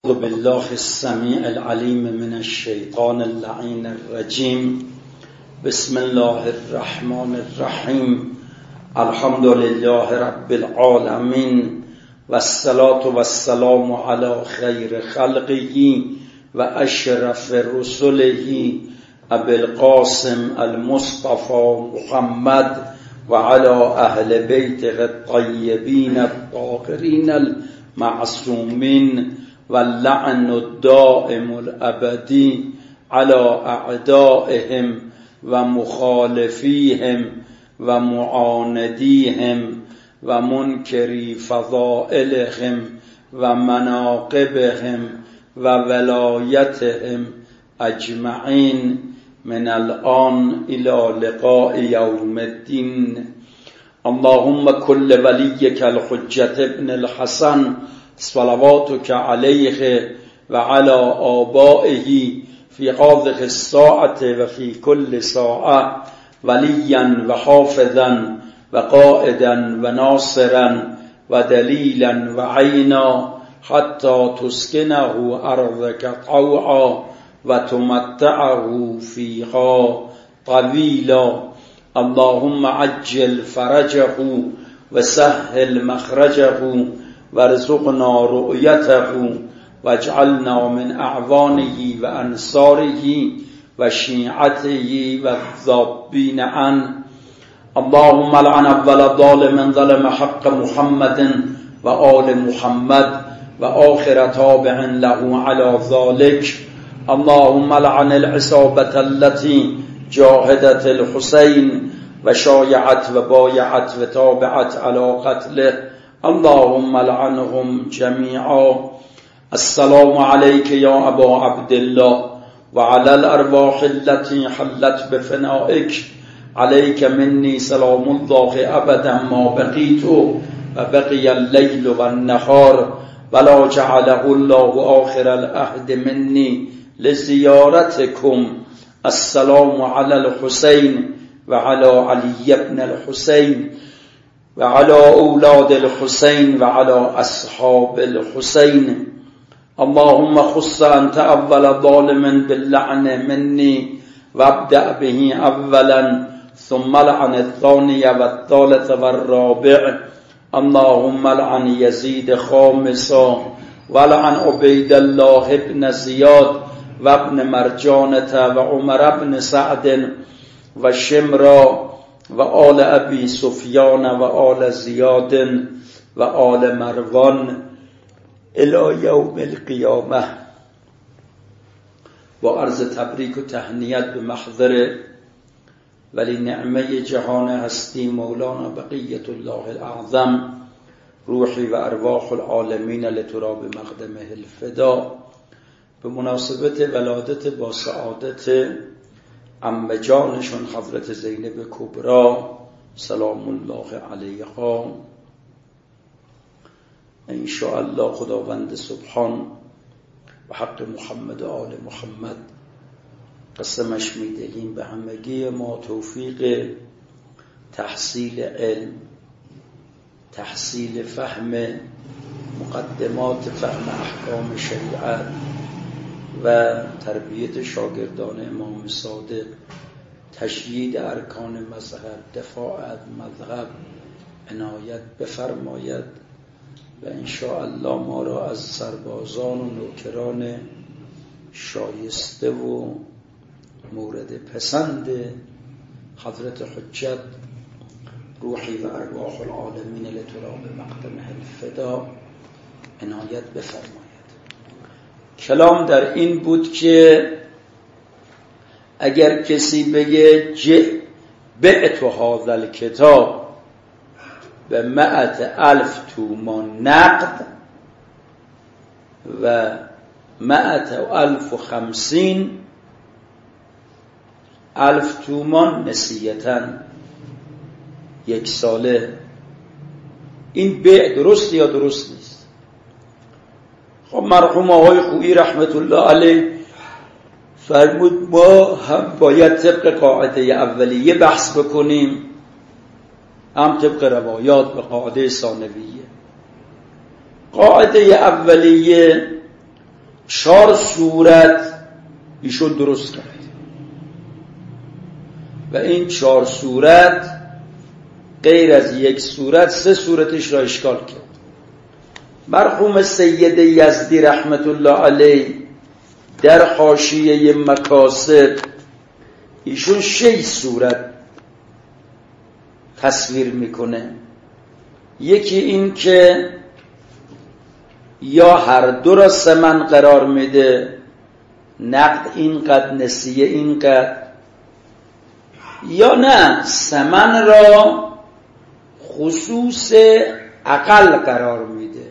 أعوذ بالله السميع العليم من الشيطان اللعين الرجيم. بسم الله الرحمن الرحيم. الحمد لله رب العالمين والصلاة والسلام على خير خلقه وأشرف رسله أبي القاسم المصطفى محمد وعلى أهل بيته الطيبين الطاهرين المعصومين واللعن الدائم الأبدي على أعدائهم ومخالفيهم ومعانديهم ومنكري فضائلهم ومناقبهم وولايتهم أجمعين من الآن إلى لقاء يوم الدين. اللهم كل وليك الحجة ابن الحسن صلواتك عليه وعلى آبائه في هذه الساعة وفي كل ساعة وليا وحافظا وقائدا وناصرا ودليلا وعينا حتى تسكنه أرضك طوعا وتمتعه فيها طويلا. اللهم عجل فرجه وسهل مخرجه وارزقنا رؤيته واجعلنا من أعوانه وأنصاره وشيعته والذابين عنه. اللهم لعن أول ظالم ظلم حق محمد وآل محمد وآخر تابع له على ذلك. اللهم لعن العصابة التي جاهدت الحسين وشايعت وبايعت وتابعت على قتله. اللهم لعنهم جميعا. السلام عليك يا أبا عبد الله وعلى الأرواح التي حلت بفنائك. عليك مني سلام الله أبدا ما بقيت وبقي الليل والنهار ولا جعله الله آخر العهد مني لزيارتكم. السلام على الحسين وعلى علي بن الحسين وعلى أولاد الحسين وعلى أصحاب الحسين. اللهم خص أنت أول ظالم باللعن مني وابدأ به أولا ثم لعن الثاني والثالث والرابع. اللهم لعن يزيد خامسا ولعن عبيد الله بن زياد وابن مرجانة وعمر بن سعد وشمرا وآل أبي سفيان وآل زياد وآل مروان إلى يوم القيامة. وعرض تبریک و تهنیت به محضر ولی نعمه جهان هستی مولانا بقیت الله الاعظم روحی و ارواح العالمین لتراب مقدمه الفدا به مناسبت ولادت با سعادت عمه جانشون حضرت زینب کبری سلام الله علیها. ان شاء الله خداوند سبحان و حق محمد و آل محمد قسمش میدهیم به همگی ما توفیق تحصیل علم، تحصیل فهم مقدمات فهم احکام شریعت و تربیت شاگردان امام صادق، تشیید ارکان مذهب، دفاع از مذهب عنایت بفرماید و انشاءالله ما را از سربازان و نوکران شایسته و مورد پسند حضرت حجت روحی و ارواح العالمین لتراب مقدمه الفدا عنایت بفرماید. کلام در این بود که اگر کسی بگه بعت هذا الکتاب به 100,000 تومان نقد و 150,000 تومان نسیتاً یک ساله، این بیع درست یا درست نیست؟ خب مرحوم آقای خویی رحمت الله علیه فرمود ما هم باید طبق قاعده اولیه بحث بکنیم، هم طبق روایات به قاعده ثانویه. قاعده اولیه 4 صورت ایشون درست کرد و این 4 صورت غیر از 1 صورت 3 صورتش را اشکال کرد. مرحوم سید یزدی رحمت الله علیه در حاشیه مکاسب ایشون 6 صورت تصویر میکنه. یکی این که یا هر دو را ثمن قرار میده، نقد اینقدر نسیه اینقدر، یا نه ثمن را خصوص اقل قرار میده،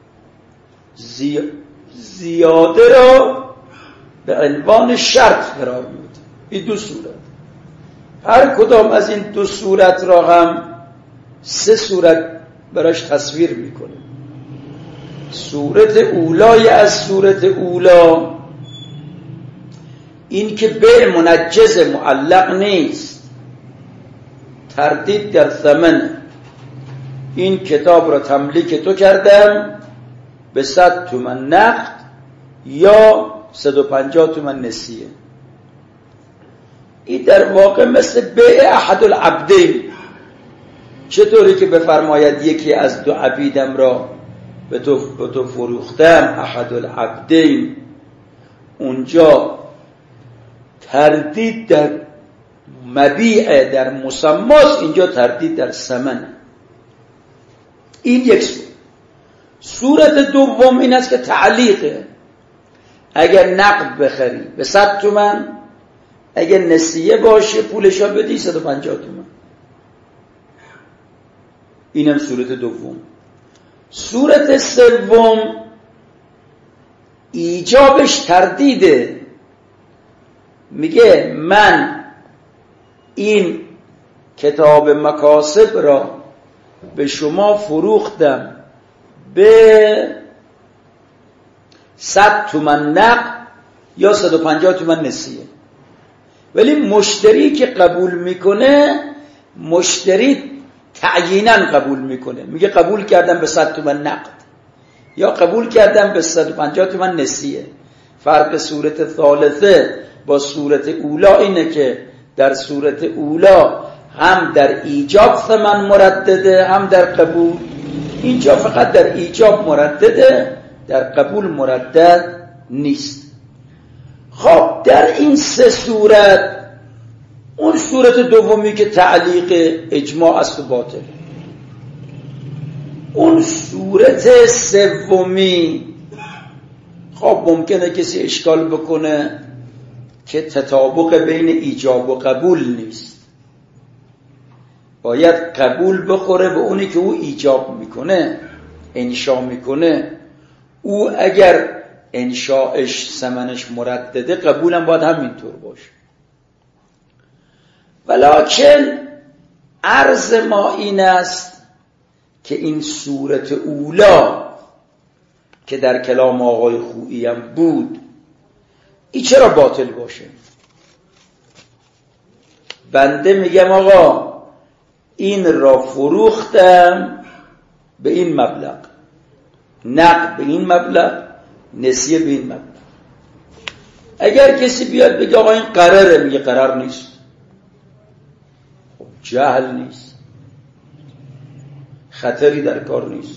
زیاده را به عنوان شرط قرار میده. این 2 صورت، هر کدام از این 2 صورت را هم 3 صورت براش تصویر میکنه. صورت اولای از صورت اولا این که بیع منجز معلق نیست، تردید در ثمن. این کتاب را تملیک تو کردم به 100 تومن نقد یا 150 تومن نسیه. این در واقع مثل بیع احد العبدین. چطوری که بفرماید یکی از 2 عبیدم را به تو فروختم، احد العبدین، اونجا تردید در مبیع در مسماست، اینجا تردید در ثمن. این یک صورت دوم این است که تعلیقه. اگر نقد بخری به 100 تومن، اگر نسیه باشه پولشا بدی 150 تومن. اینم صورت دوم. صورت سوم ایجابش تردیده، میگه من این کتاب مکاسب را به شما فروختم به 100 تومن نقد یا 150 تومن نسیه، ولی مشتری که قبول میکنه، مشتری تعیینا قبول میکنه، میگه قبول کردم به 100 تومن نقد یا قبول کردم به 150 تومن نسیه. فرق صورت ثالثه با صورت اولا اینه که در صورت اولا هم در ایجاب ثمن مردده هم در قبول. اینجا فقط در ایجاب مردده، در قبول مردد نیست. خب در این 3 صورت، اون صورت دومی که تعلیق اجماع است و باطل، اون صورت سومی خب ممکنه کسی اشکال بکنه که تطابق بین ایجاب و قبول نیست، باید قبول بخوره به اونی که او ایجاب میکنه، انشا میکنه. او اگر انشاش ثمنش مردده، قبولم باید همینطور باشه. ولکن عرض ما این است که این صورت اولا که در کلام آقای خویی هم بود، این چرا باطل باشه؟ بنده میگم آقا این را فروختم به این مبلغ، نقد به این مبلغ، نسیه به این مبلغ. اگر کسی بیاد بگه آقا این قراره، میگه قرار نیست، خب جهل نیست، خطری در کار نیست.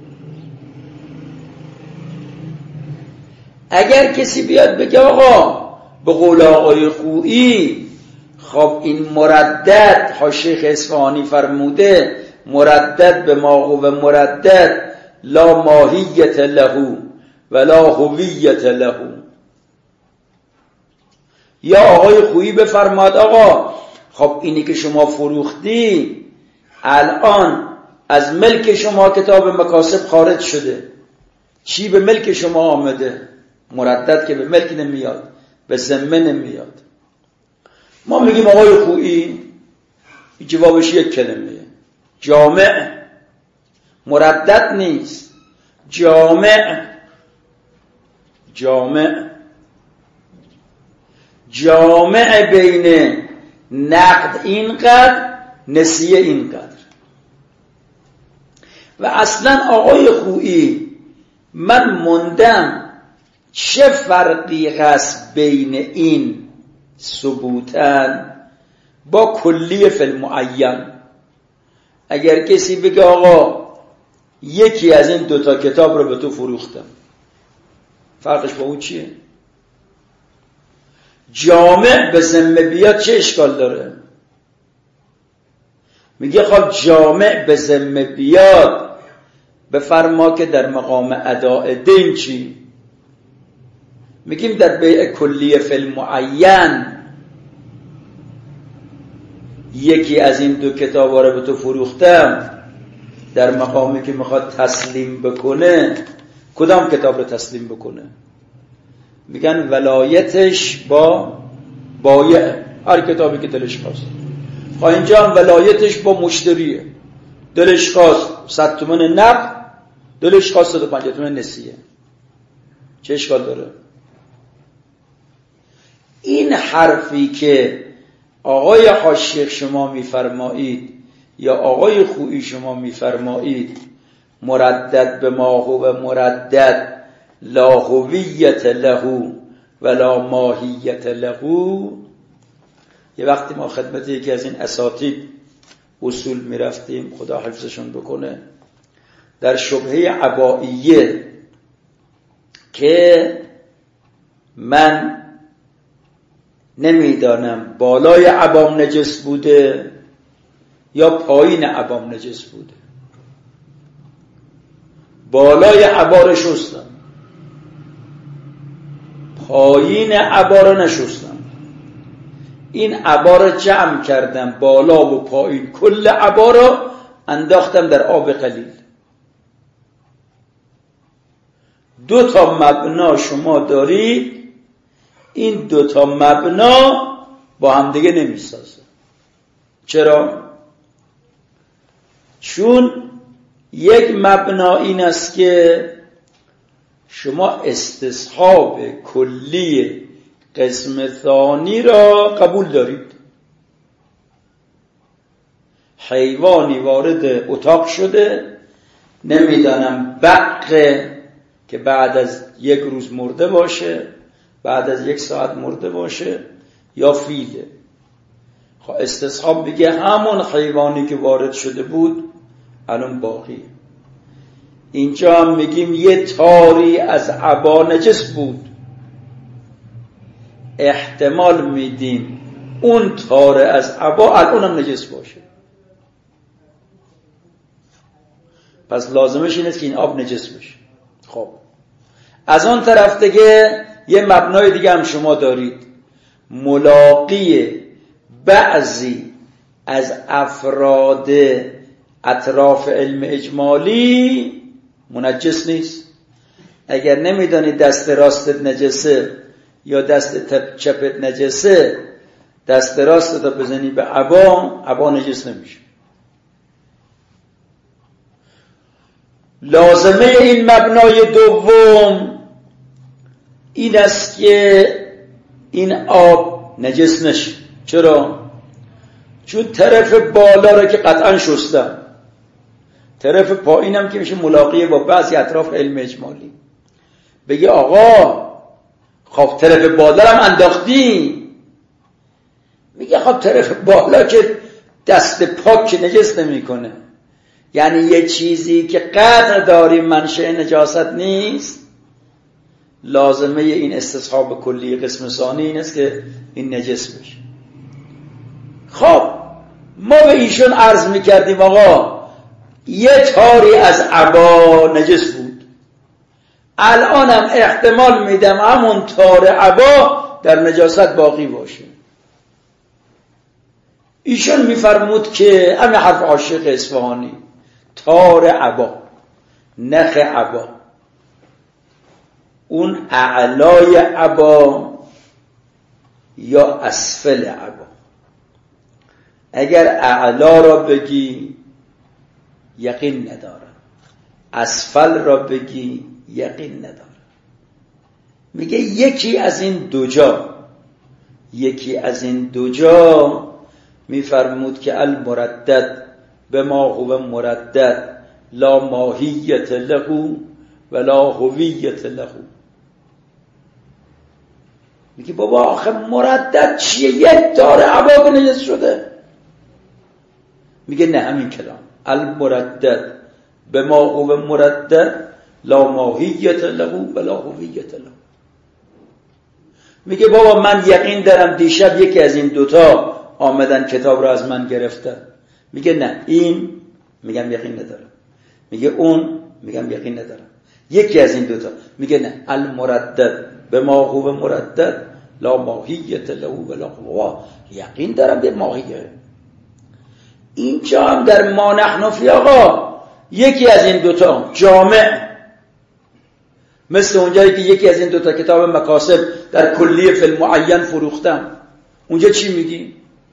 اگر کسی بیاد بگه آقا به قول آقای خویی خب این مردد، شیخ اصفهانی فرموده مردد به ما و مردد لا ماهیت له ولا هویت له، یا آقای خویی بفرماد آقا خب اینی که شما فروختی الان از ملک شما کتاب مکاسب خارج شده، چی به ملک شما آمده؟ مردد که به ملک نمیاد، به ذمه نمیاد. ما میگیم آقای خویی جوابش یک کلمه، جامع. مردد نیست، جامع. جامع بین نقد اینقدر، نسیه اینقدر. و اصلا آقای خویی من موندم چه فرقی هست بین این ثبوتن با کلیه فی المعین؟ اگر کسی بگه آقا یکی از این دوتا کتاب رو به تو فروختم، فرقش با اون چیه؟ جامع به ذمه بیاد چه اشکال داره؟ میگه خب جامع به ذمه بیاد، بفرما که در مقام اداء دین چی؟ میگیم در بیع کلیه فی المعین یکی از این دو کتابا رو به تو فروختم، در مقامی که میخواد تسلیم بکنه کدام کتاب رو تسلیم بکنه؟ میگن ولایتش با بایع، هر کتابی که دلش خواست. خب اینجا هم ولایتش با مشتریه، دلش خواست 100 تومن نقد، دلش خواست 150 تومن نسیه، چه اشکال داره؟ این حرفی که آقای حاشیه شما میفرمایید یا آقای خویی شما میفرمایید مردد به ما هو مردد لا هویت له ولا ماهیت له، یه وقتی ما خدمت یکی از این اساتید اصول میرفتیم، خدا حفظشون بکنه، در شبهه عبائیه که من نمیدانم بالای عبام نجس بوده یا پایین عبام نجس بوده، بالای عبا رو شستم، پایین عبا رو نشستم، این عبا رو جمع کردم بالا و پایین، کل عبا رو انداختم در آب قلیل. 2 تا مبنا شما دارید، این 2 تا مبنا با هم دیگه نمیسازه. چرا؟ چون یک مبنا این است که شما استصحاب کلی قسم ثانی را قبول دارید. حیوانی وارد اتاق شده، نمیدانم بقه که بعد از 1 روز مرده باشه، بعد از 1 ساعت مرده باشه، یا فیله. خب استصحاب بگه همون حیوانی که وارد شده بود الان باقیه. اینجا هم میگیم یه تاری از عبا نجس بود، احتمال میدیم اون تار از عبا الان هم نجس باشه، پس لازمش این است که این آب نجس بشه. خب از اون طرف دیگه یه مبنای دیگه هم شما دارید، ملاقی بعضی از افراد اطراف علم اجمالی منجس نیست. اگر نمیدانی دست راستت نجسه یا دست چپت نجسه، دست راستت رو بزنی به عبا نجس نمیشه. لازمه این مبنای دوم این است که این آب نجس نشه. چرا؟ چون طرف بالا رو که قطعا شستم، طرف پایینم که میشه ملاقیه با بعضی اطراف علم اجمالی. بگی آقا خب طرف بالا هم انداختی، میگه خب طرف بالا که دست پاک که نجس نمی کنه، یعنی یه چیزی که قطع داریم منشأ نجاست نیست. لازمه این استصحاب کلی قسم ثانی این است که این نجس بشه. خب ما به ایشون عرض میکردیم آقا یه تاری از عبا نجس بود، الانم احتمال میدم همون تار عبا در نجاست باقی باشه. ایشون میفرمود که همین حرف عاشق اصفهانی، تار عبا، نخ عبا، اون اعلای عبا یا اسفل عبا. اگر اعلا را بگی یقین ندارم، اسفل را بگی یقین ندارم. میگه یکی از این دو جا میفرمود که المردد به ما هو مردد لا ماهیت له ولا هویت له. میگه بابا آخه مردد چیه؟ یک داره عبا نجس شده. میگه نه همین کلام المردد به ما هو مردد لا ماهیت له ولا هویت له. میگه بابا من یقین دارم دیشب یکی از این دوتا آمدن کتاب رو از من گرفتن. میگه نه این، میگم یقین ندارم. میگه اون، میگم یقین ندارم. یکی از این دوتا. میگه نه المردد به ما هو مردد لا ماهیت له ولا هو. یقین دارم به ماهیه. اینجا هم در ما نحن فی آقا یکی از این دوتا جامع، مثل اونجایی که یکی از این دوتا کتاب مکاسب در کلیه فی المعین فروختم. اونجا چی میگی؟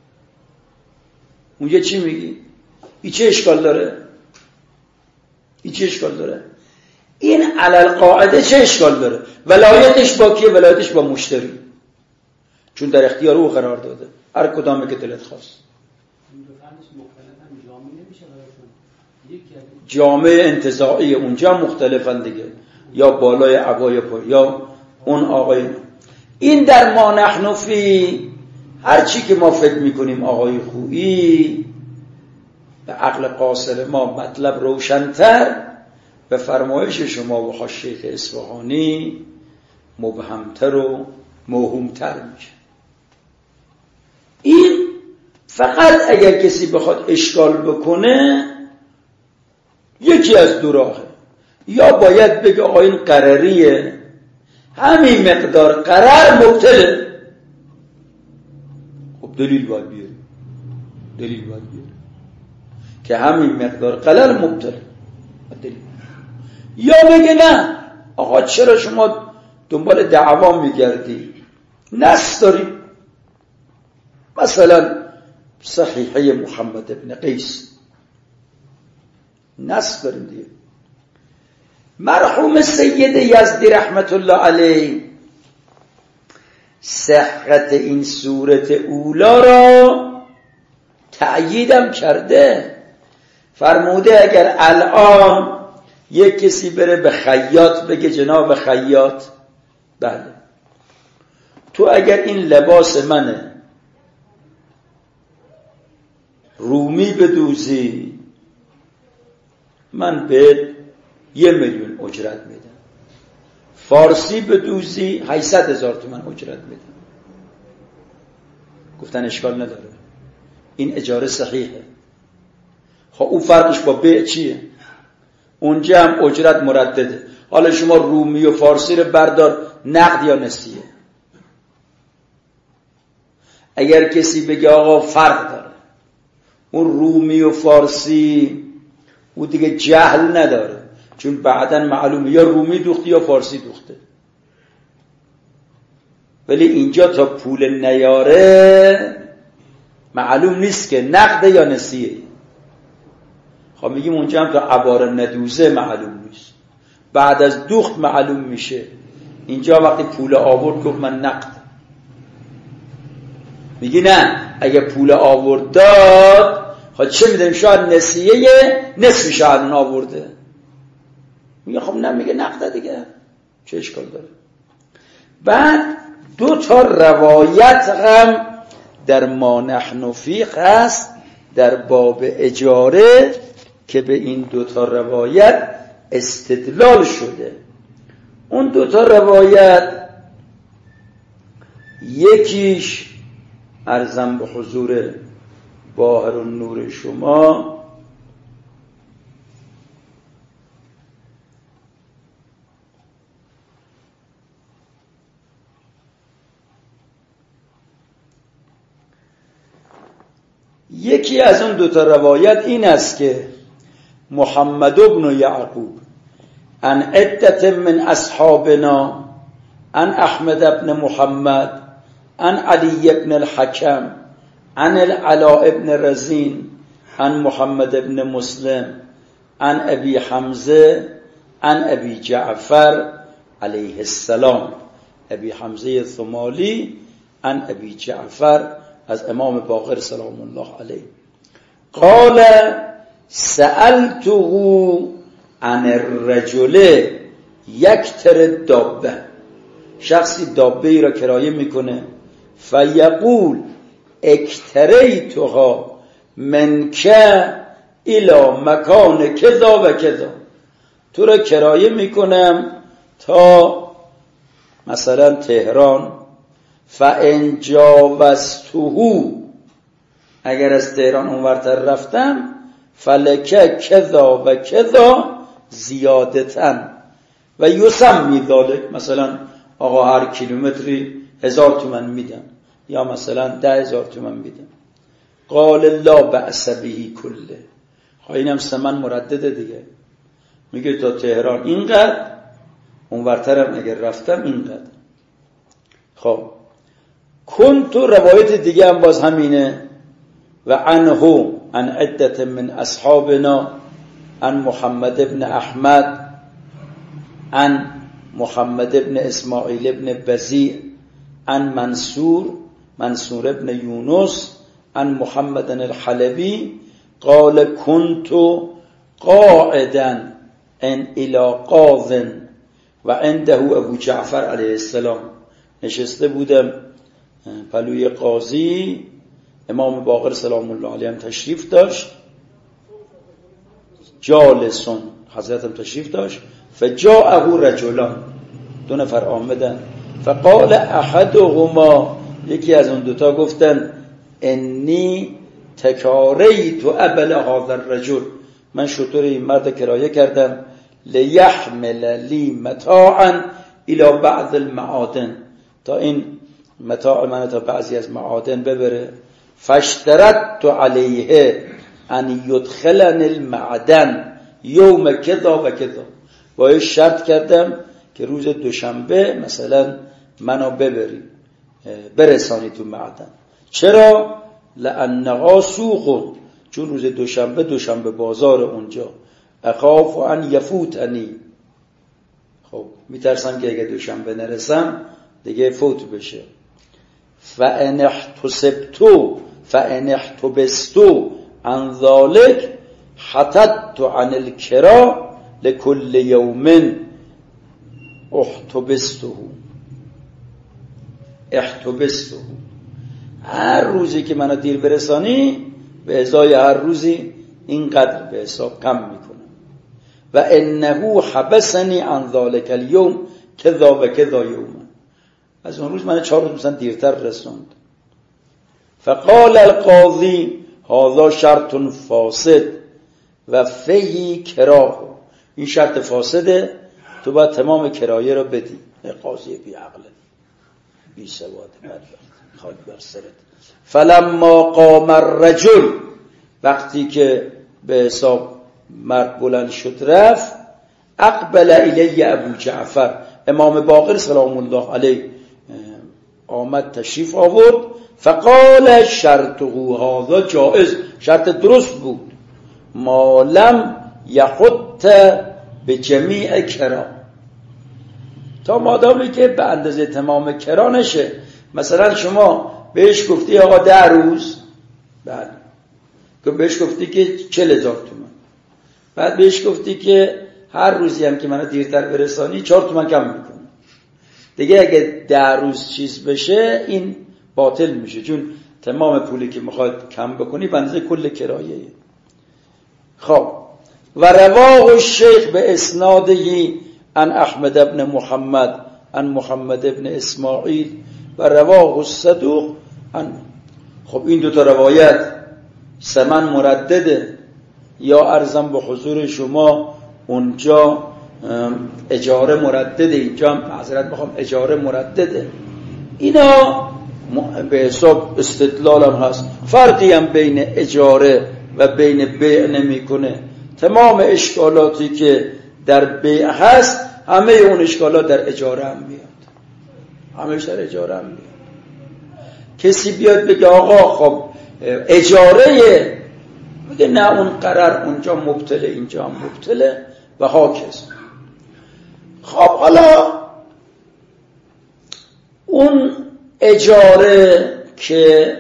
اونجا چی میگی؟ این چه اشکال داره؟ این چه اشکال داره؟ این علل قاعده چه اشکال داره؟ ولایتش با کیه؟ ولایتش با مشتری، چون در اختیار او قرار داده هر کدامی که دلت خواست. جامعه انتزاعی اونجا مختلفن دیگه، یا بالای عبای پای یا اون آقای. این در ما نحن فی، هر چی که ما فکر میکنیم آقای خویی به عقل قاصر ما مطلب روشن‌تر، به فرمایش شما و خواست شیخ اصفهانی مبهمتر و موهومتر میشه. این فقط اگر کسی بخواد اشکال بکنه یکی از دو راهه، یا باید بگه آقا این قرریه، همین مقدار قرر مبتله. خب دلیل باید بیاره، دلیل باید بیاره که همین مقدار قرر مبتله دلیل. یا بگه نه آقا چرا شما دنبال دعوا میگردی؟ نص داری، مثلا صحیحه محمد ابن قیس نص داریم دیگه. مرحوم سید یزدی رحمت الله علیه صحت این صورت اولا را تأییدم کرده، فرموده اگر الان یک کسی بره به خیاط بگه جناب خیاط بله تو اگر این لباس منه رومی بدوزی من به 1,000,000 اجرت میدم، فارسی بدوزی 800,000 تومان اجرت میدم. گفتن اشکال نداره، این اجاره صحیحه. خب اون فرقش با بیع چیه؟ اونجا هم اجرت مردده. حالا شما رومی و فارسی رو بردار نقد یا نسیه. اگر کسی بگه آقا فرق داره، اون رومی و فارسی او دیگه جهل نداره، چون بعداً معلومه یا رومی دوخته یا فارسی دوخته. ولی اینجا تا پول نیاره معلوم نیست که نقده یا نسیه. خب میگیم اونجا هم تا عباره ندوزه معلوم نیست، بعد از دوخت معلوم میشه. اینجا وقتی پول آورد گفت من نقد، میگی نه اگه پول آورد داد خب چه میدونیم شاید نسیه نصفی شاید اون آورده. میگه خب نه، میگه نقده دیگه چه اشکال داره. بعد 2 روایت هم در ما نحن فی هست در باب اجاره که به این 2 روایت استدلال شده. اون 2 روایت یکیش عرضم به حضور باهر النور شما یکی از اون 2 روایت این است که محمد ابن یعقوب عن عدة من اصحابنا عن احمد ابن محمد عن علی ابن الحکم عن العلاء ابن رزین عن محمد ابن مسلم عن ابی حمزه عن ابی جعفر علیه السلام، ابی حمزه ثمالی عن ابی جعفر از امام باقر سلام الله علیه قال سألته عن الرجل یکتر الدابه شخصی دابه‌ای را کرایه میکنه، فیقول اکتریتها منک الی مکان کذا و کذا، تو را کرایه میکنم تا مثلا تهران، فان جاوزته، اگر از تهران اونورتر رفتم، فلک کذا و کذا زیادتن و یسمی ذالک، مثلا آقا هر کیلومتری 1000 تومان میدم یا مثلا 10,000 تومان میدم. قال لا بأس به کله، اینم ثمن مردده دیگه، میگه تا تهران اینقدر، اونورترم اگر رفتم اینقدر. خب کنت، روایت دیگه هم باز همینه، و عنه عن عدت من اصحابنا، عن محمد ابن احمد، عن محمد ابن اسماعیل ابن بزیع، عن منصور ابن یونس، عن محمد الحلبی قال كنت قاعدا ان الى قاض و عنده ابو جعفر علیه السلام، نشسته بودم پلوی قاضی، امام باقر سلام الله علیه هم تشریف داشت، جالسون، حضرت هم تشریف داشت، فجاءه رجلان، 2 نفر آمدن، فقال احدهما، یکی از اون دوتا گفتن انی تکاریت ابل هذا الرجل، من شطور این مرد کرایه کردم، لیحمل لی متاعا الى بعض المعادن، تا این متاع من تا بعضی از معادن ببره، فاشترطت علیه ان یدخلنی المعدن یوم کذا و کذا، با شرط کردم که روز دوشنبه مثلا منو برسانی تو معدن. چرا؟ لانها سوق، چون روز دوشنبه بازار اونجا، اخاف ان یفوتنی، خب میترسم که اگه دوشنبه نرسم دیگه فوت بشه. فان احتبست عن ذلك حتت عن الكرا لكل يوم احتبسته، هر روزی که منو دیر برسانی به ازای هر روزی اینقدر به حساب کم میکنم. و انه حبسنی عن ذلك اليوم كذا و كذا یوما، از اون روز من 4 روز مثلا دیرتر رسوند. فقال القاضی هذا شرط فاسد و فیه کراه، این شرط فاسده، تو باید تمام کرایه را بدی. قاضی بی عقله، بی سواد، خاک بر سرت. فلما قام الرجل، وقتی که به حساب مرد بلند شد رفت، اقبل الیه ابو جعفر، امام باقر سلام الله علیه آمد تشریف آورد، فقال شرطه هذا جائز، شرط درست بود، ما لم یحط به جمیع کرا، تا مادامی که به اندازه تمام کرا نشه. مثلا شما بهش گفتی آقا 10 روز، بعد بهش گفتی که 40,000 تومان، بعد بهش گفتی که هر روزی هم که منو دیرتر برسانی 4 تومان کم میکنه، دیگه اگه 10 روز چیز بشه این باطل میشه، چون تمام پولی که میخواد کم بکنی به اندازه کل کرایه. خب و رواه الشیخ به اسنادهی عن احمد ابن محمد عن محمد ابن اسماعیل و رواه الصدوق عن. خب این 2 روایت ثمن مردده، یا عرضم به حضور شما اونجا اجاره مردده، اینجا هم معذرت بخوام اجاره مردده. اینا به حساب استدلال هم هست، فرقی هم بین اجاره و بین بیع نمی کنه. تمام اشکالاتی که در بیع هست همه اون اشکالات در اجاره هم میاد، همهش در اجاره هم میاد. کسی بیاد بگه آقا خب اجاره، بگه نه اون قرار اونجا مبتله اینجا هم مبتله و هاکس. خب حالا اون اجاره که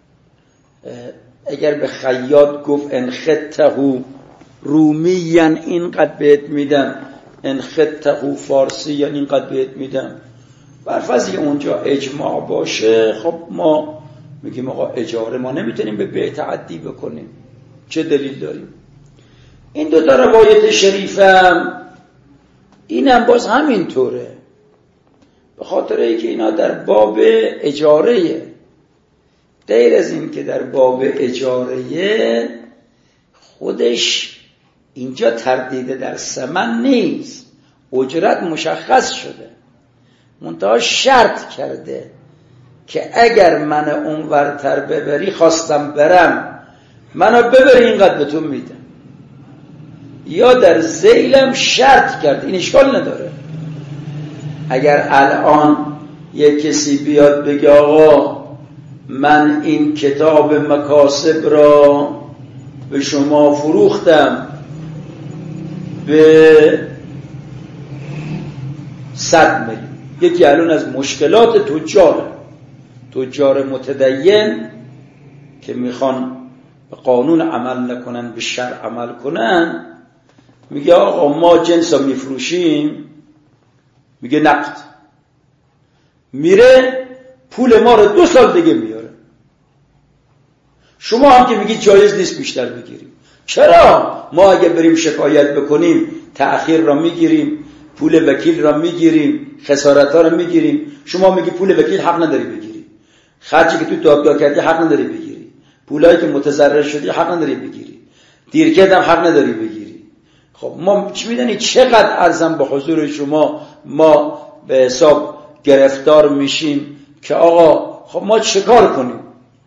اگر به خیاط گفت انخطه رومیان اینقدر بهت میدم، انخطه فارسیان اینقدر بهت میدم، بر فرض اونجا اجماع باشه، خب ما میگیم آقا اجاره ما نمیتونیم به بیع تعدی بکنیم، چه دلیل داریم؟ این دو تا روایت شریفم اینم باز همینطوره، به خاطر اینکه اینا در باب اجاره، غیر از این که در باب اجاره خودش اینجا تردید در ثمن نیست، اجرت مشخص شده، منتها شرط کرده که اگر من اون ورتر ببری، خواستم برم منو ببری اینقدر به تو میدم، یا در ذیلم شرط کرد، این اشکال نداره. اگر الان یک کسی بیاد بگه آقا من این کتاب مکاسب را به شما فروختم به 100 میلیون، یکی الان از مشکلات تجار متدین که میخوان به قانون عمل نکنن، به شرع عمل کنن، میگه آقا ما جنس رو میفروشیم، میگه نقد، میره پول ما رو 2 سال دیگه میاره. شما هم که میگید جایز نیست بیشتر بگیریم، چرا؟ ما اگه بریم شکایت بکنیم تأخیر را میگیریم، پول وکیل را میگیریم، خسارت ها را میگیریم. شما میگی پول وکیل حق نداری بگیری، خرجی که تو دادگاه کردی حق نداری بگیری، پولایی که متضرر شدی حق نداری بگیری، دیر کردم حق نداری بگیری. خب ما چی میدونی چقدر ارزم به حضور شما ما به حساب گرفتار میشیم که آقا خب ما چه کار کنیم؟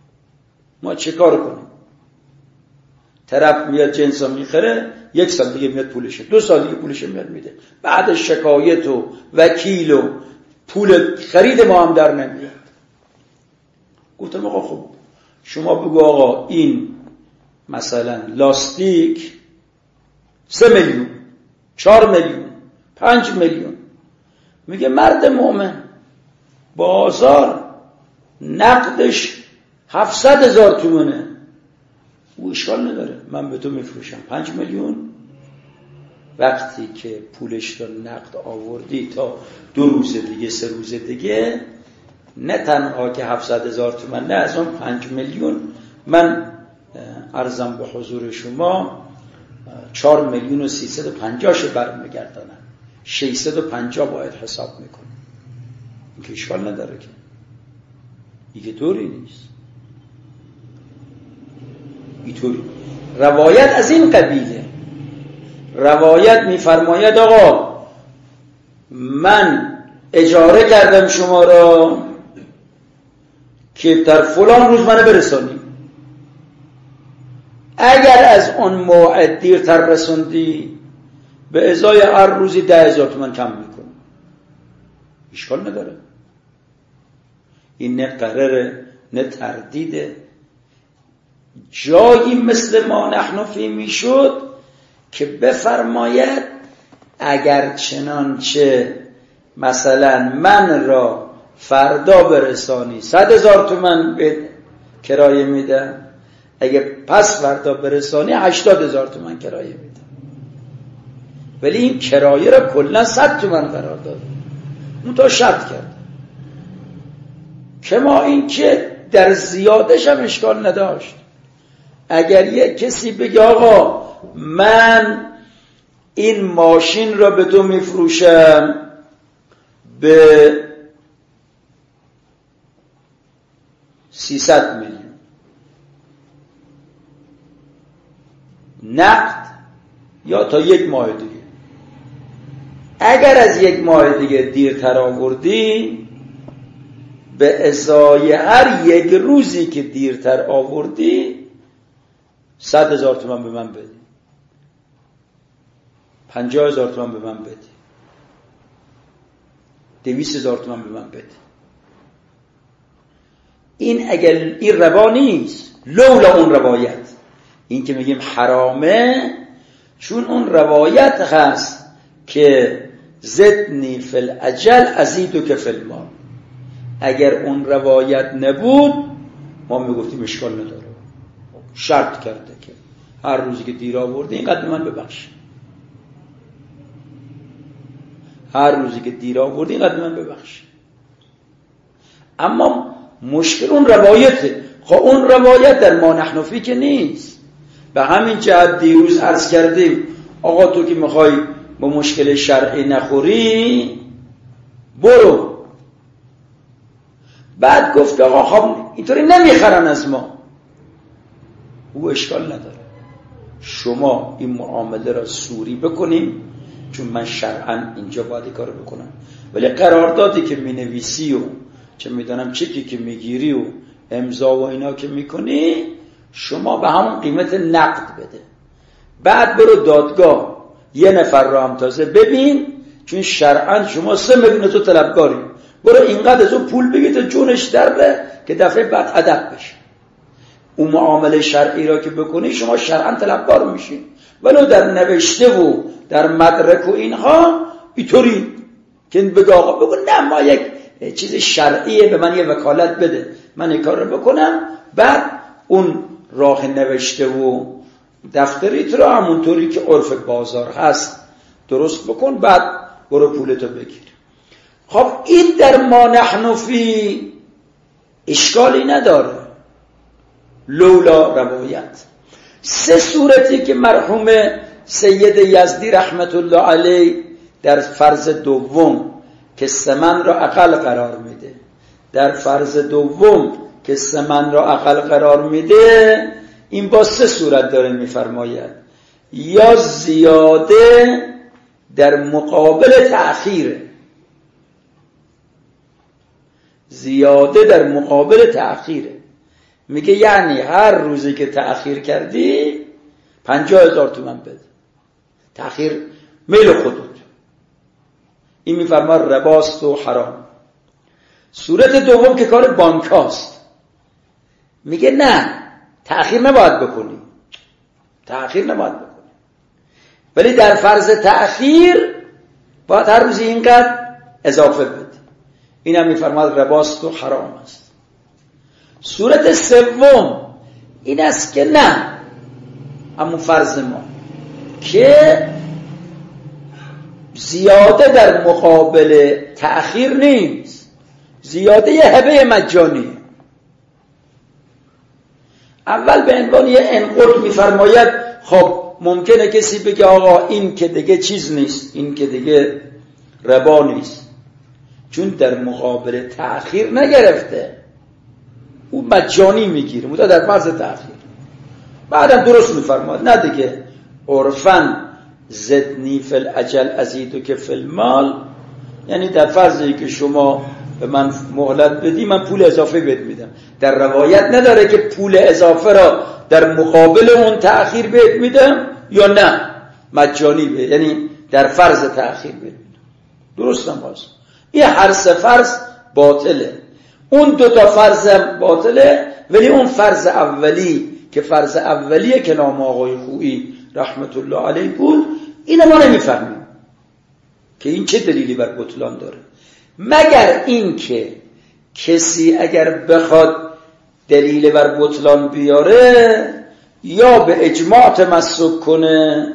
طرف میاد جنسا میخره، 1 سال دیگه میاد پولشه، 2 سال دیگه پولشه میاد میده، بعد شکایت و وکیل و پول خرید ما هم در نمیاد. گفتم آقا خب شما بگو آقا این مثلا لاستیک 3 میلیون، 4 میلیون، 5 میلیون. میگه مرد مؤمن بازار نقدش 700,000 تومنه، او اشکال نداره، من به تو میفروشم 5 میلیون. وقتی که پولش رو نقد آوردی تا 2 روز دیگه 3 روز دیگه، نه تنها که 700,000 تومان، نه از اون 5 میلیون من عرضم به حضور شما 4 میلیون و 350 برمیگردانم، 650 باید حساب میکنم. این که اشکال نداره که دیگه طوری نیست. اینطوری روایت از این قبیله، روایت میفرماید آقا من اجاره کردم شما را که در فلان روز منو برسانی، اگر از اون موعد دیرتر رسوندی به ازای هر روزی 10,000 تومان کم میکنم، اشکال نداره. این نه قراره نه تردیده. جایی مثل ما نحن فی میشد که بفرماید اگر چنانچه مثلا من را فردا برسانی 100,000 تومان به کرایه میدم، اگه پس فردا برسانی 80,000 تومان کرایه میدم. ولی این کرایه را کلا 100 تومان قرار داد، اون تا شرط کرد که ما این که در زیادش هم اشکال نداشت. اگر یک کسی بگه آقا من این ماشین را به تو میفروشم به 300 میلیون نقد یا تا 1 ماه دیگه، اگر از 1 ماه دیگه دیرتر آوردی به ازای هر 1 روزی که دیرتر آوردی 100,000 تومان به من بده، 50,000 تومان به من بده، 200,000 تومان به من بده. این اگر این روا نیست، لولا اون روایت، این که میگیم حرامه چون اون روایت هست که زدنی فی الاجل ازیدک فی المال. اگر اون روایت نبود ما میگفتیم اشکال نداره، شرط کرده که هر روزی که دیر آورده اینقدر من ببخش، هر روزی که دیر آورده اینقدر من ببخش. اما مشکل اون روایته. خب اون روایت در ما نحن فی که نیست. به همین جهت دیروز عرض کردیم آقا تو که میخوای با مشکل شرعی نخوری برو. بعد گفت آقا خب اینطوری نمیخرن از ما. او اشکال نداره، شما این معامله را سوری بکنیم چون من شرعاً اینجا باید کارو بکنم، ولی قراردادی که می نویسی و چه میدونم چکی که میگیری و امضا و اینا که میکنی شما به همون قیمت نقد بده. بعد برو دادگاه یه نفر را هم تازه ببین، چون شرعاً شما 3 میلیون تو طلبکاری، برو اینقدر از اون پول بگیر تا جونش درده که دفعه بعد ادب بشه. اون معامله شرعی را که بکنی شما شرعاً طلبکار میشین، ولو در نوشته و در مدرک و اینها اینطوری که بگو آقا بگو نه ما یک چیز شرعیه به من یه وکالت بده من این کار رو بکنم، بعد اون راه نوشته و دفتریت رو همونطوری که عرف بازار هست درست بکن، بعد برو پولتو بگیر. خب این در ما نحن فی اشکالی نداره لولا روایت. 3 صورتی که مرحوم سید یزدی رحمت الله علیه در فرض دوم که ثمن را اقل قرار میده، در فرض دوم که ثمن را اقل قرار میده، این با 3 صورت داره میفرماید. یا زیاده در مقابل تأخیره، زیاده در مقابل تأخیره. میگه یعنی هر روزی که تأخیر کردی 50,000 تومان بده، تأخیر میل خودت. این میفرما رباست و حرام. صورت دوم که کار بانک هاست، میگه نه تأخیر نباید بکنی، تأخیر نباید بکنی، ولی در فرض تأخیر باید هر روزی اینقدر اضافه بده. این هم میفرماد رباست و حرام است. صورت سوم این است که نه، همون فرض ما که زیاده در مقابل تأخیر نیست، زیاده یه هبه مجانی. اول به عنوان یه انقرض میفرماید خب ممکنه کسی بگه آقا این که دیگه چیز نیست، این که دیگه ربا نیست، چون در مقابل تأخیر نگرفته، او مجانی میگیره مدت در فرض تأخیر. بعدم درست میفرماید نه دیگه عرفاً زدنی فی الاجل ازیدو که فی المال، یعنی در فرضی که شما به من مهلت بدی من پول اضافه بهت میدم. در روایت نداره که پول اضافه را در مقابل اون تأخیر بهت میدم یا نه مجانی بهت، یعنی در فرض تأخیر بهت میدم. درست هم باز این هر 3 فرض باطله، اون 2 تا فرض باطله، ولی اون فرض اولی که فرض اولیه کلام آقای خویی رحمت الله علیه بود، اینو ما نمیفهمیم که این چه دلیلی بر بطلان داره، مگر این که کسی اگر بخواد دلیل بر بطلان بیاره یا به اجماع تمسک کنه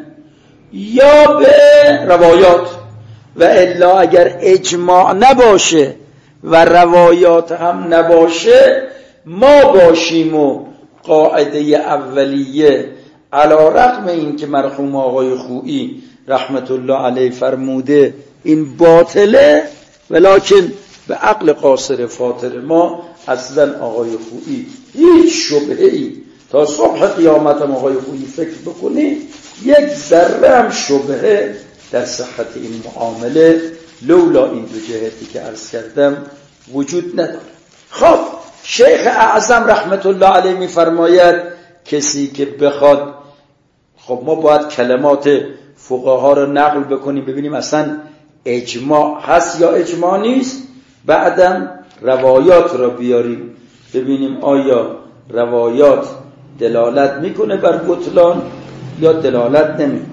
یا به روایات، و الا اگر اجماع نباشه و روایات هم نباشه ما باشیم و قاعده اولیه علی رغم این که مرحوم آقای خویی رحمت الله علیه فرموده این باطله، ولکن به عقل قاصر فاطر ما اصلا آقای خویی هیچ شبهه‌ای تا صبح قیامت هم آقای خویی فکر بکنی یک ذره هم شبهه در صحت این معامله لولا این 2 جهتی که عرض کردم وجود نداره. خب شیخ اعظم رحمت الله علیه میفرماید کسی که بخواد، خب ما باید کلمات فقها رو نقل بکنیم ببینیم اصلا اجماع هست یا اجماع نیست، بعدم روایات رو بیاریم ببینیم آیا روایات دلالت میکنه بر بطلان یا دلالت نمیکنه.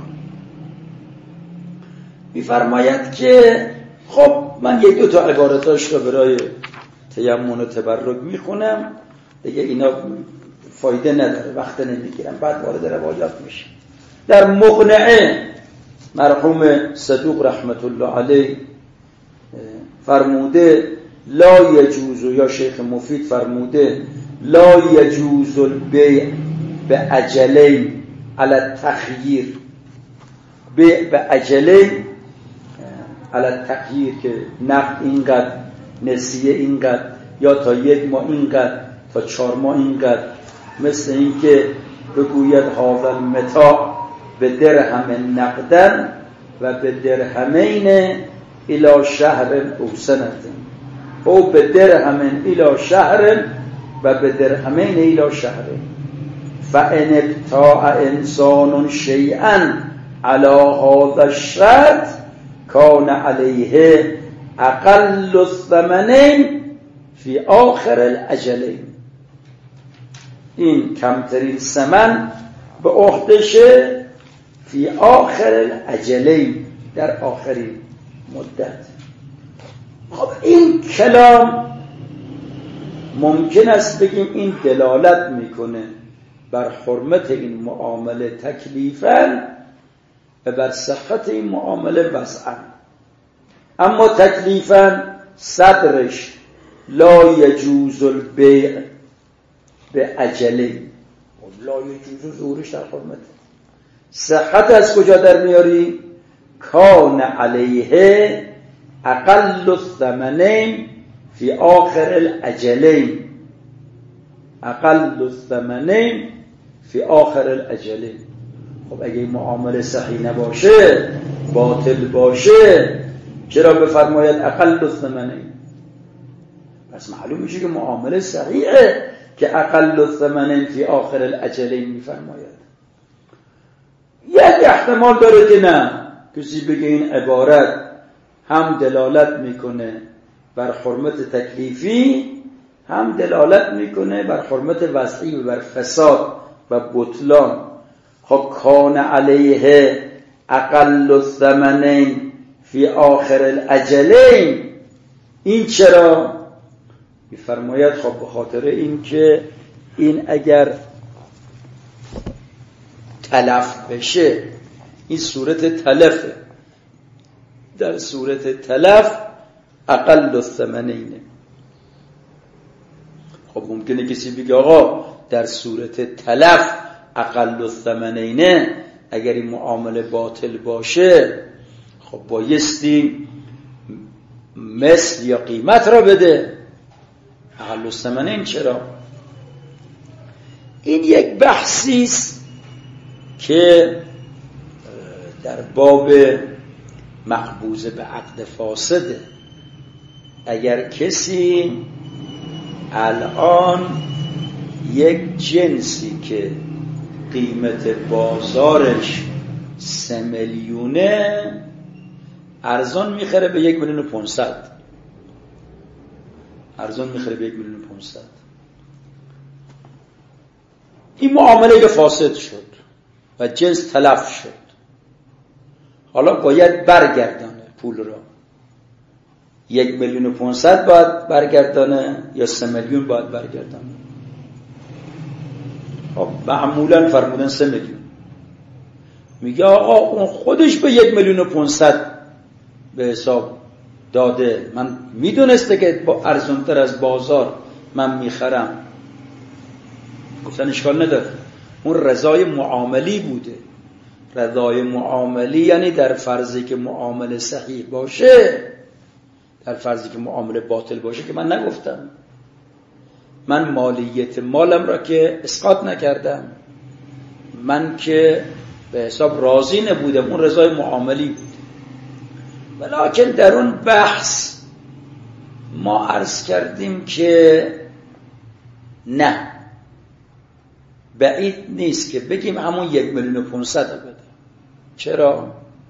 میفرماید که خب من 1-2 تا عبارتاش رو برای تیمم و تبرک میخونم دیگه، اینا فایده نداره وقت نمیگیرم، بعد وارد روایات میشه. در مقنعه مرحوم صدوق رحمت الله علیه فرموده لا یجوز، یا شیخ مفید فرموده لا یجوز البیع به اجلین علی التخییر، بیع به اجلین علی التخییر، که نقد اینقدر، نسیه اینقدر، یا تا 1 ماه اینقدر، تا 4 ماه اینقدر. مثل این که بگوید هذا المتاع به درهم نقدن و به درهمین الی شهر او سنه، او به درهم الی شهر و به درهمین الی شهر. فان ابتاع انسان شیئا علی هذا الشرط کان علیه اقل الثمنین فی آخر الاجلین. این کمترین ثمن به عهدشه فی آخر الاجلین، در آخرین مدت. خب این کلام ممکن است بگیم این دلالت میکنه بر حرمت این معامله تکلیفاً و بر صحت این معامله وضعاً، اما تکلیفاً صدرش لا یجوز البیع به اجله، لا یجوز ظهورش در حرمت. صحت از کجا در میاری؟ کان علیه اقل الثمنین فی آخر الاجلین، اقل الثمنین فی آخر الاجلین. خب اگه این معامله صحیح نباشه، باطل باشه، چرا بفرماید اقل الثمنین؟ پس معلوم میشه که معامله صحیحه که اقل الثمنین فی آخر الاجلین میفرماید. یک احتمال داره که نه، کسی بگه این عبارت هم دلالت میکنه بر حرمت تکلیفی، هم دلالت میکنه بر حرمت وضعی و بر فساد و بطلان. خب کان علیه اقل الثمنین فی آخر الاجلین، این چرا؟ میفرماید خب به خاطر این که این اگر تلف بشه، این صورت تلفه، در صورت تلف اقل الثمنینه. خب ممکنه کسی بگه آقا در صورت تلف اقل الثمنینه، اگر این معامله باطل باشه خب بایستی مثل یا قیمت را بده. اقل الثمنین چرا؟ این یک بحثی است که در باب مقبوضه به عقد فاسده. اگر کسی الان یک جنسی که قیمت بازارش 3 میلیونه ارزان میخره به 1,500,000، ارزان میخره به 1,500,000، این معامله که فاسد شد و جنس تلف شد، حالا باید برگردانه پول را. 1,500,000 باید برگردانه یا 3 میلیون باید برگردانه؟ خب معمولا فرمودن 3 میلیون. میگه آقا اون خودش به 1,500,000 به حساب داده، من میدونسته که با ارزانتر از بازار من میخرم. گفتن اشکال نداره، اون رضای معاملی بوده. رضای معاملی یعنی در فرضی که معامله صحیح باشه، در فرضی که معامله باطل باشه که من نگفتم، من مالیت مالم را که اسقاط نکردم، من که به حساب راضی نبودم، اون رضای معاملی بود. ولیکن در اون بحث ما عرض کردیم که نه، بعید نیست که بگیم همون 1,500,000 بده. چرا؟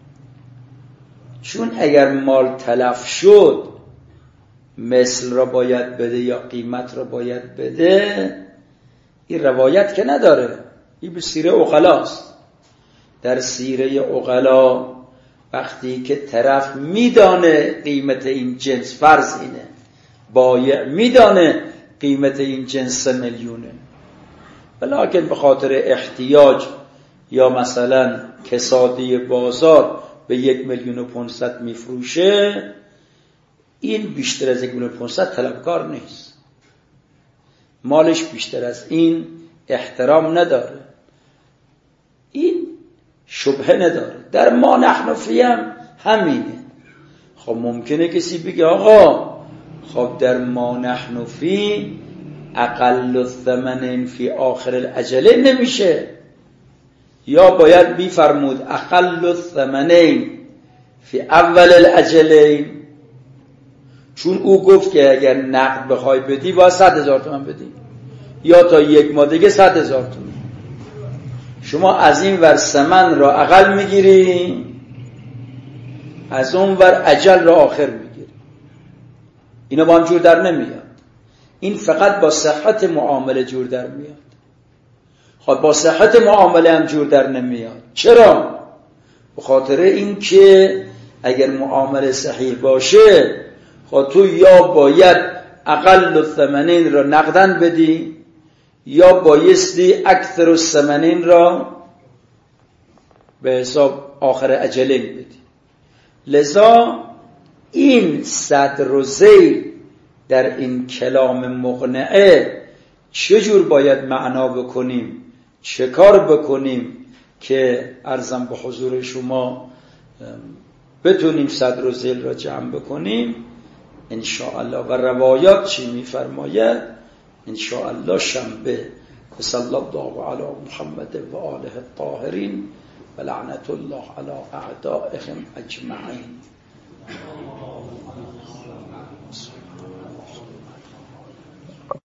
چون اگر مال تلف شد مثل را باید بده یا قیمت را باید بده، این روایت که نداره، این به سیره عقلاست. در سیره عقلا وقتی که طرف میدانه قیمت این جنس، فرض اینه بایع میدانه قیمت این جنس 3 میلیونه، ولیکن به خاطر احتیاج یا مثلا کسادی بازار به 1,500,000 میفروشه، این بیشتر از 1,500,000 طلبکار نیست، مالش بیشتر از این احترام نداره، این شبهه نداره. در ما نحن فی هم همینه. خب ممکنه کسی بگه آقا خب در ما نحن فی اقل الثمن فی آخر العجله نمیشه، یا باید بیفرمود اقل الثمنین فی اول العجله، چون او گفت که اگر نقد بخوای بدی باید 100,000 تومان بدی، یا تا یک ماه دیگه 100,000 تومان. شما از این ور ثمن را اقل میگیری، از اون ور اجل را آخر میگیری. اینا با هم جور در نمیاد. این فقط با صحت معامله جور در میاد. خب با صحت معامله هم جور در نمیاد. چرا؟ به خاطر این که اگر معامله صحیح باشه خب تو یا باید اقل الثمنین را نقدن بدی، یا بایستی اکثر الثمنین را به حساب آخر اجلین بدی. لذا این صدر و زیل در این کلام مقنعه چجور باید معنا بکنیم، چه کار بکنیم که عرضم به حضور شما بتونیم صدر و زیل را جمع بکنیم انشاءالله. و روایات چی میفرماید انشاءالله شنبه. صلی الله علی محمد و آله الطاهرین و لعنت الله علی اعدائهم اجمعین.